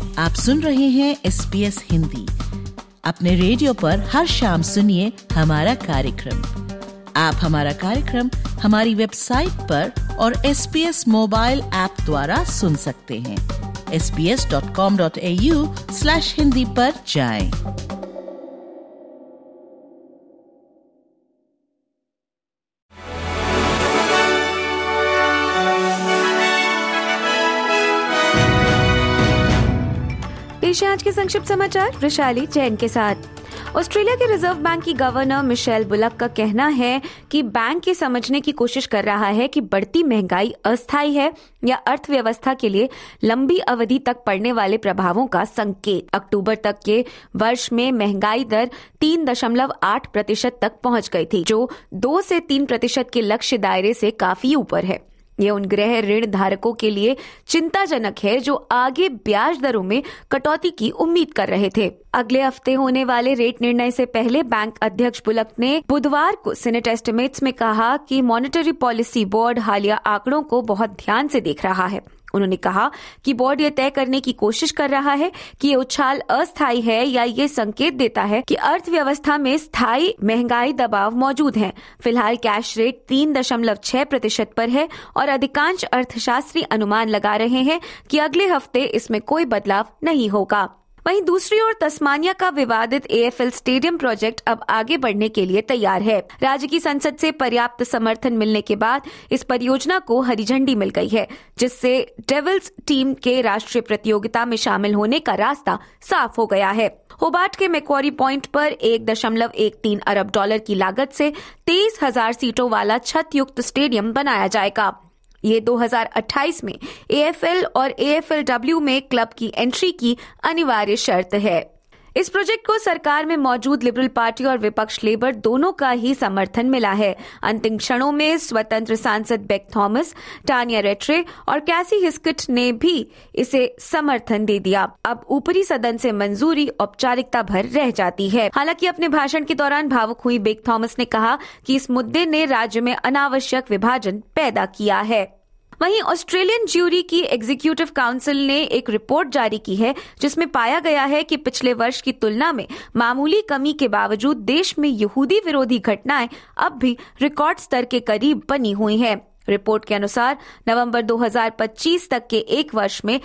आप सुन रहे हैं SBS हिंदी। अपने रेडियो पर हर शाम सुनिए हमारा कार्यक्रम। आप हमारा कार्यक्रम हमारी वेबसाइट पर और SBS मोबाइल ऐप द्वारा सुन सकते हैं। sbs.com.au/hindi पर जाएं। पेश है आज के संक्षिप्त समाचार वैशाली जैन के साथ। ऑस्ट्रेलिया के रिजर्व बैंक की गवर्नर मिशेल बुलक का कहना है कि बैंक ये समझने की कोशिश कर रहा है कि बढ़ती महंगाई अस्थायी है या अर्थव्यवस्था के लिए लंबी अवधि तक पड़ने वाले प्रभावों का संकेत। अक्टूबर तक के वर्ष में महंगाई दर 3.8% तक पहुंच गई थी, जो 2 से 3% के लक्ष्य दायरे से काफी ऊपर है। ये उन गृह ऋण धारकों के लिए चिंताजनक है जो आगे ब्याज दरों में कटौती की उम्मीद कर रहे थे। अगले हफ्ते होने वाले रेट निर्णय से पहले बैंक अध्यक्ष बुलक ने बुधवार को सीनेट एस्टिमेट्स में कहा कि मॉनेटरी पॉलिसी बोर्ड हालिया आंकड़ों को बहुत ध्यान से देख रहा है। उन्होंने कहा कि बोर्ड ये तय करने की कोशिश कर रहा है कि ये उछाल अस्थायी है या ये संकेत देता है कि अर्थव्यवस्था में स्थायी महंगाई दबाव मौजूद है। फिलहाल कैश रेट 3.6% पर है और अधिकांश अर्थशास्त्री अनुमान लगा रहे हैं कि अगले हफ्ते इसमें कोई बदलाव नहीं होगा। वहीं दूसरी ओर तस्मानिया का विवादित AFL स्टेडियम प्रोजेक्ट अब आगे बढ़ने के लिए तैयार है। राज्य की संसद से पर्याप्त समर्थन मिलने के बाद इस परियोजना को हरी झंडी मिल गई है, जिससे डेविल्स टीम के राष्ट्रीय प्रतियोगिता में शामिल होने का रास्ता साफ हो गया है। होबार्ट के मैक्वारी पॉइंट पर $1.13 अरब की लागत से 23,000 सीटों वाला छत युक्त स्टेडियम बनाया जाएगा। ये 2028 में AFL और AFLW में क्लब की एंट्री की अनिवार्य शर्त है। इस प्रोजेक्ट को सरकार में मौजूद लिबरल पार्टी और विपक्ष लेबर दोनों का ही समर्थन मिला है। अंतिम क्षणों में स्वतंत्र सांसद बेक थॉमस, टानिया रेट्रे और कैसी हिस्किट ने भी इसे समर्थन दे दिया। अब ऊपरी सदन से मंजूरी औपचारिकता भर रह जाती है। हालांकि अपने भाषण के दौरान भावुक हुई बेक थॉमस ने कहा कि इस मुद्दे ने राज्य में अनावश्यक विभाजन पैदा किया है। वहीं ऑस्ट्रेलियन ज्यूरी की एग्जीक्यूटिव काउंसिल ने एक रिपोर्ट जारी की है, जिसमें पाया गया है कि पिछले वर्ष की तुलना में मामूली कमी के बावजूद देश में यहूदी विरोधी घटनाएं अब भी रिकॉर्ड स्तर के करीब बनी हुई हैं। रिपोर्ट के अनुसार नवंबर 2025 तक के एक वर्ष में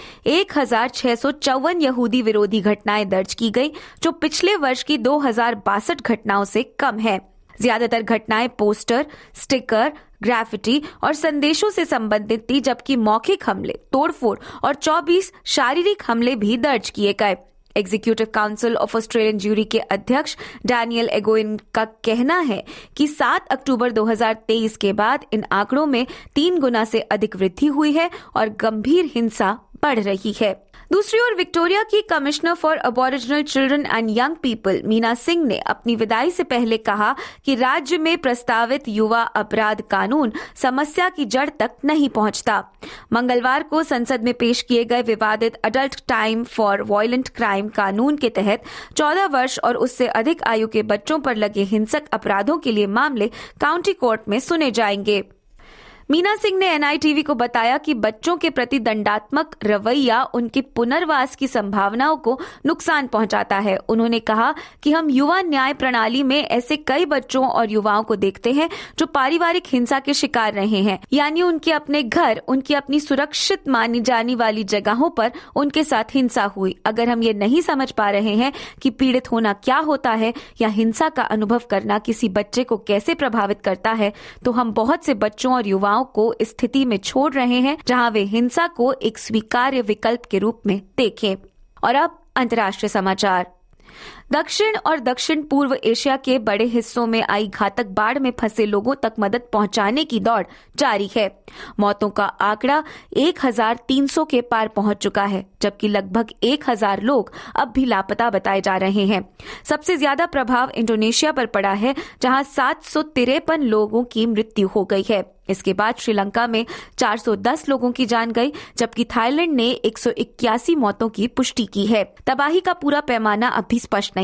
1,654 यहूदी विरोधी घटनाएं दर्ज की गई, जो पिछले वर्ष की 2,062 घटनाओं से कम है। ज्यादातर घटनाएं पोस्टर, स्टिकर, ग्राफिटी और संदेशों से संबंधित थी, जबकि मौखिक हमले, तोड़फोड़ और 24 शारीरिक हमले भी दर्ज किए गए। Executive council of Australian jury के अध्यक्ष डैनियल एगोइन का कहना है कि 7 अक्टूबर 2023 के बाद इन आंकड़ों में 3 गुना से अधिक वृद्धि हुई है और गंभीर हिंसा बढ़ रही है। दूसरी ओर विक्टोरिया की commissioner for aboriginal children and young people Meena Singh ने अपनी विदाई से पहले कहा कि राज्य में प्रस्तावित युवा अपराध कानून समस्या की जड़ तक नहीं पहुंचता। मंगलवार को संसद में पेश किए गए विवादित adult time for violent crime कानून के तहत 14 वर्ष और उससे अधिक आयु के बच्चों पर लगे हिंसक अपराधों के लिए मामले काउंटी कोर्ट में सुने जाएंगे। मीना सिंह ने NITV को बताया कि बच्चों के प्रति दंडात्मक रवैया उनके पुनर्वास की संभावनाओं को नुकसान पहुंचाता है। उन्होंने कहा कि हम युवा न्याय प्रणाली में ऐसे कई बच्चों और युवाओं को देखते हैं जो पारिवारिक हिंसा के शिकार रहे हैं, यानी उनके अपने घर, उनकी अपनी सुरक्षित मानी जाने वाली जगहों पर उनके साथ हिंसा हुई। अगर हम ये नहीं समझ पा रहे हैं कि पीड़ित होना क्या होता है या हिंसा का अनुभव करना किसी बच्चे को कैसे प्रभावित करता है, तो हम बहुत से बच्चों और युवाओं को इस स्थिति में छोड़ रहे हैं जहां वे हिंसा को एक स्वीकार्य विकल्प के रूप में देखें। और अब अंतर्राष्ट्रीय समाचार। दक्षिण और दक्षिण पूर्व एशिया के बड़े हिस्सों में आई घातक बाढ़ में फंसे लोगों तक मदद पहुंचाने की दौड़ जारी है। मौतों का आंकड़ा 1,300 के पार पहुंच चुका है, जबकि लगभग 1,000 लोग अब भी लापता बताए जा रहे हैं। सबसे ज्यादा प्रभाव इंडोनेशिया पर पड़ा है, जहां 753 लोगों की मृत्यु हो गई है। इसके बाद श्रीलंका में 410 लोगों की जान गई, जबकि थाईलैंड ने 181 मौतों की पुष्टि की है। तबाही का पूरा पैमाना अभी स्पष्ट नहीं है।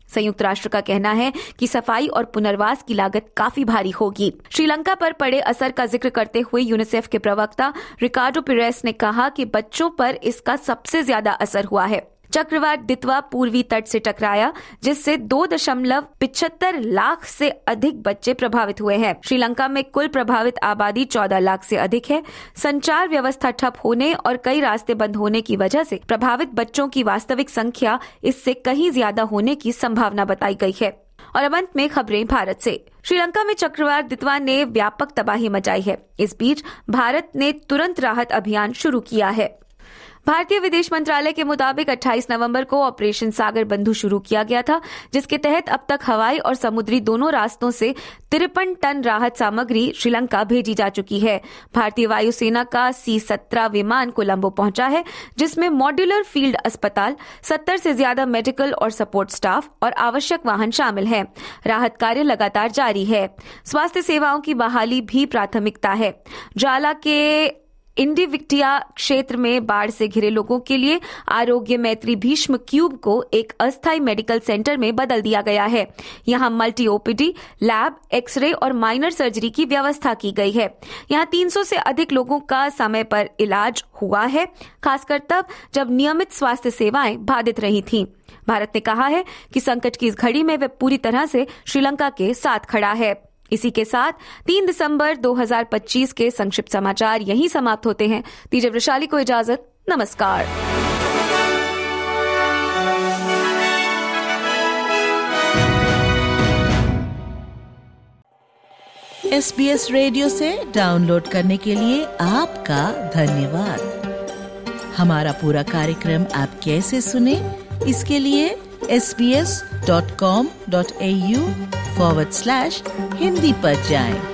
संयुक्त राष्ट्र का कहना है कि सफाई और पुनर्वास की लागत काफी भारी होगी। श्रीलंका पर पड़े असर का जिक्र करते हुए यूनिसेफ के प्रवक्ता रिकार्डो पिरेस ने कहा कि बच्चों पर इसका सबसे ज्यादा असर हुआ है। चक्रवात दितवा पूर्वी तट से टकराया, जिससे 2.75 लाख से अधिक बच्चे प्रभावित हुए हैं। श्रीलंका में कुल प्रभावित आबादी 14 लाख से अधिक है। संचार व्यवस्था ठप होने और कई रास्ते बंद होने की वजह से प्रभावित बच्चों की वास्तविक संख्या इससे कहीं ज्यादा होने की संभावना बताई गई है। और अब अंत में खबरें भारत से। श्रीलंका में चक्रवात दितवा ने व्यापक तबाही मचाई है। इस बीच भारत ने तुरंत राहत अभियान शुरू किया है। भारतीय विदेश मंत्रालय के मुताबिक 28 नवंबर को ऑपरेशन सागर बंधु शुरू किया गया था, जिसके तहत अब तक हवाई और समुद्री दोनों रास्तों से 53 टन राहत सामग्री श्रीलंका भेजी जा चुकी है। भारतीय वायुसेना का C-17 विमान कोलंबो पहुंचा है, जिसमें मॉड्यूलर फील्ड अस्पताल, 70 से ज्यादा मेडिकल और सपोर्ट स्टाफ और आवश्यक वाहन शामिल हैं। राहत कार्य लगातार जारी है। स्वास्थ्य सेवाओं की बहाली भी प्राथमिकता है। जाला के इंडिविक्टिया क्षेत्र में बाढ़ से घिरे लोगों के लिए आरोग्य मैत्री भीष्म क्यूब को एक अस्थायी मेडिकल सेंटर में बदल दिया गया है। यहां मल्टी ओपीडी, लैब, एक्सरे और माइनर सर्जरी की व्यवस्था की गई है। यहां 300 से अधिक लोगों का समय पर इलाज हुआ है, खासकर तब जब नियमित स्वास्थ्य सेवाएं बाधित रही थीं। भारत ने कहा है कि संकट की इस घड़ी में वह पूरी तरह से श्रीलंका के साथ खड़ा है। इसी के साथ 3 दिसंबर 2025 के संक्षिप्त समाचार यहीं समाप्त होते हैं। दीजिए वैशाली को इजाजत। नमस्कार। SBS रेडियो से डाउनलोड करने के लिए आपका धन्यवाद। हमारा पूरा कार्यक्रम आप कैसे सुने, इसके लिए sbs.com.au/Hindi पर जाएं।